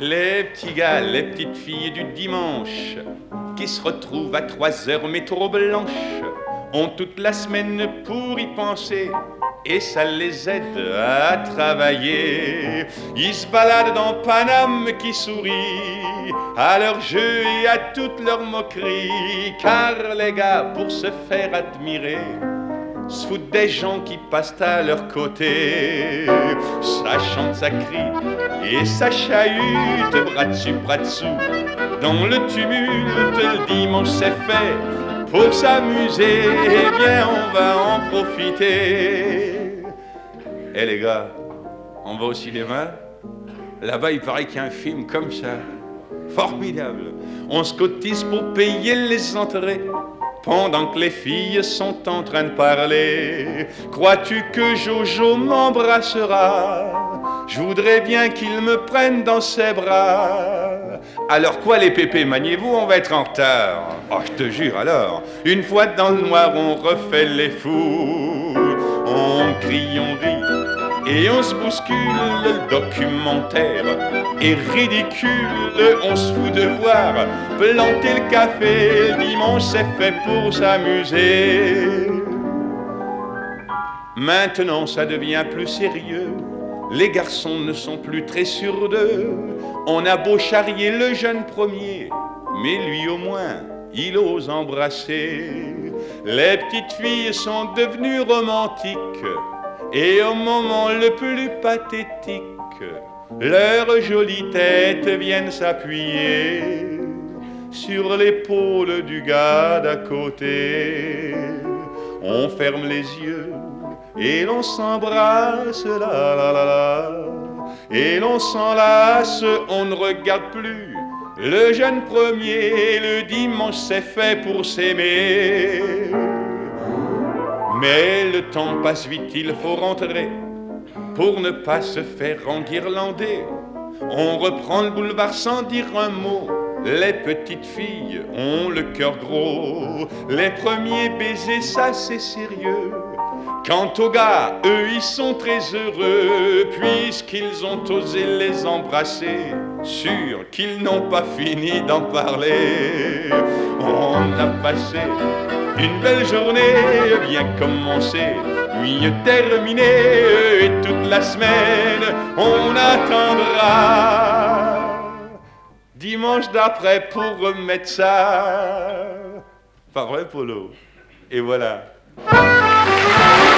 Les petits gars, les petites filles du dimanche qui se retrouvent à 3 heures métro blanche ont toute la semaine pour y penser et ça les aide à travailler. Ils se baladent dans Paname qui sourit à leurs jeux et à toutes leurs moqueries, car les gars, pour se faire admirer, se foutent des gens qui passent à leur côté. Ça chante, ça crie et ça chahute, bras dessus, bras dessous. Dans le tumulte, le dimanche c'est fait pour s'amuser. Eh bien, on va en profiter. Eh les gars, on va au cinéma? Là-bas, il paraît qu'il y a un film comme ça. Formidable. On se cotise pour payer les entrées pendant que les filles sont en train de parler. Crois-tu que Jojo m'embrassera? Je voudrais bien qu'il me prenne dans ses bras. Alors quoi les pépés, maniez-vous, on va être en retard. Oh, je te jure alors, une fois dans le noir, on refait les fous. On crie, on rit et on se bouscule. Le documentaire est ridicule. On se fout de voir planter le café. Le dimanche c'est fait pour s'amuser. Maintenant ça devient plus sérieux. Les garçons ne sont plus très sûrs d'eux. On a beau charrier le jeune premier, mais lui au moins il ose embrasser. Les petites filles sont devenues romantiques et au moment le plus pathétique, leurs jolies têtes viennent s'appuyer sur l'épaule du gars d'à côté. On ferme les yeux et l'on s'embrasse, la la la la, et l'on s'enlace, on ne regarde plus le jeune premier. Le dimanche c'est fait pour s'aimer. Mais le temps passe vite, il faut rentrer pour ne pas se faire enguirlander. On reprend le boulevard sans dire un mot. Les petites filles ont le cœur gros. Les premiers baisers, ça c'est sérieux. Quant aux gars, eux ils sont très heureux, puisqu'ils ont osé les embrasser, sûr qu'ils n'ont pas fini d'en parler. On a passé une belle journée, bien commencée, mieux terminée, et toute la semaine on attendra dimanche d'après pour remettre ça. Pas vrai, Polo? Et voilà.